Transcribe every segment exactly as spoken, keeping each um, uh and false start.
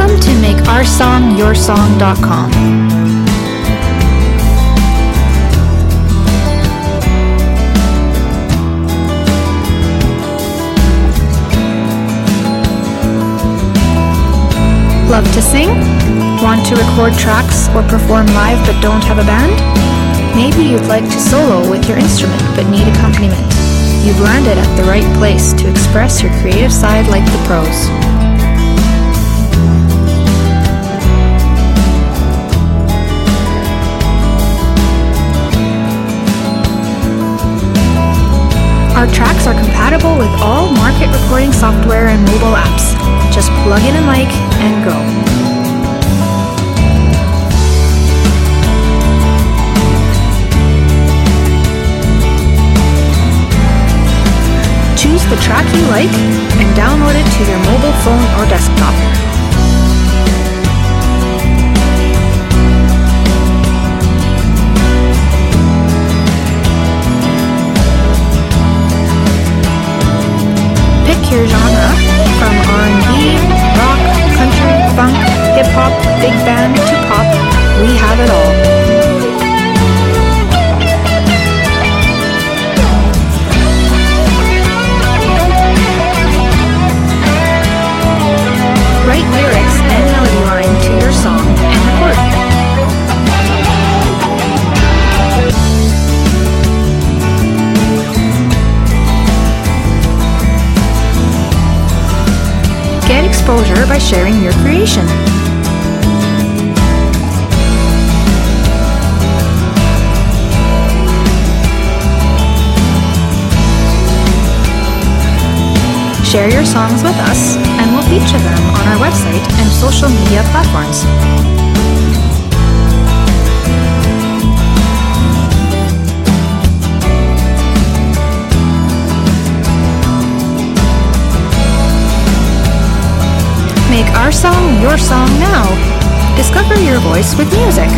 Welcome to make our song your song dot com. Love to sing? Want to record tracks or perform live but don't have a band? Maybe you'd like to solo with your instrument but need accompaniment. You've landed at the right place to express your creative side like the pros. Our tracks are compatible with all market recording software and mobile apps. Just plug in a mic and go. Choose the track you like and download it to your mobile phone or desktop. Pick your genre from R and B, rock, country, funk, hip-hop, big band to pop. We have it all. Write lyrics and melody line to your song and record. Get exposure by sharing your creation. Share your songs with us, and we'll feature them on our website and social media platforms. Make our song your song now. Discover your voice with music.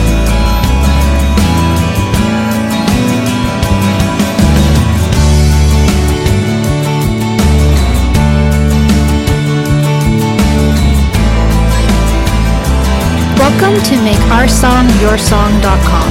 Welcome to make our song your song dot com.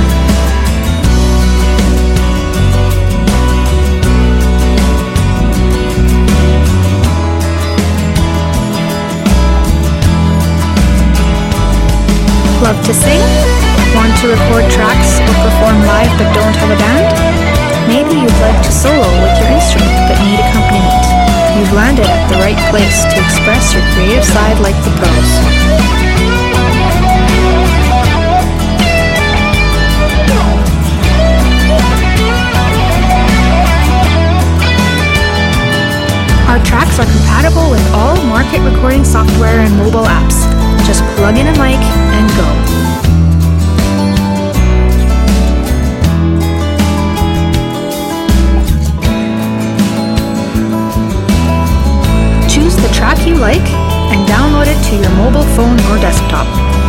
Love to sing? Want to record tracks or perform live but don't have a band? Maybe you'd like to solo with your instrument but need accompaniment. You've landed at the right place to express your creative side like the pros. Our tracks are compatible with all market recording software and mobile apps. Just plug in a mic and go. Choose the track you like and download it to your mobile phone or desktop.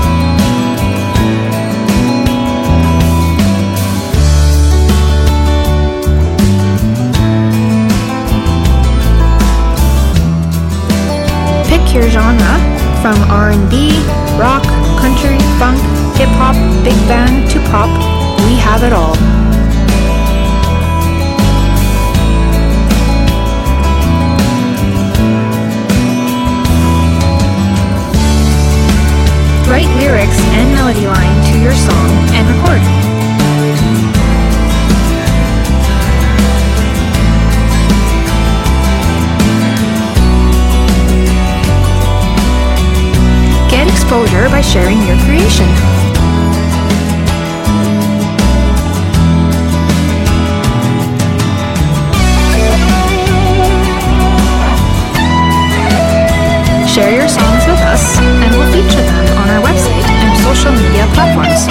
Pick your genre from R and B, rock, country, funk, hip-hop, big band to pop. We have it all. Write lyrics and melody line to your song and record. Get exposure by sharing your creation. Share your songs with us, and we'll feature them on our website and social media platforms.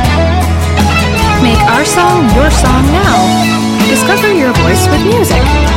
Make our song your song now. Discover your voice with music.